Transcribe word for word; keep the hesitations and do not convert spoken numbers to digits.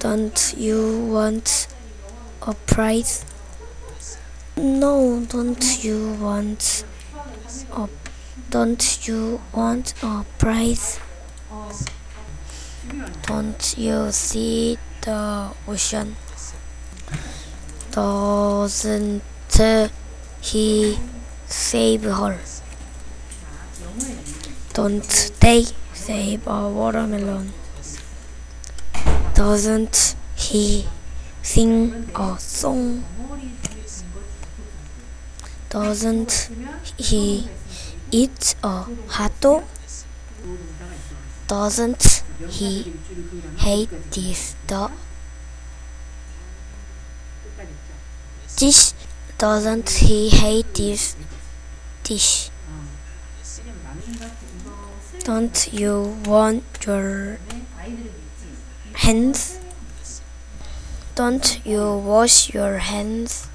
Don't you want a prize? No, don't you want a don't you want a prize? Don't you see the ocean? Doesn't he save her? Don't they save a watermelon? Doesn't he sing a song? Doesn't he eat a hot dog? Doesn't he hate this dog? Dish? Doesn't he hate this dish? Don't you want your hands? Don't you wash your hands?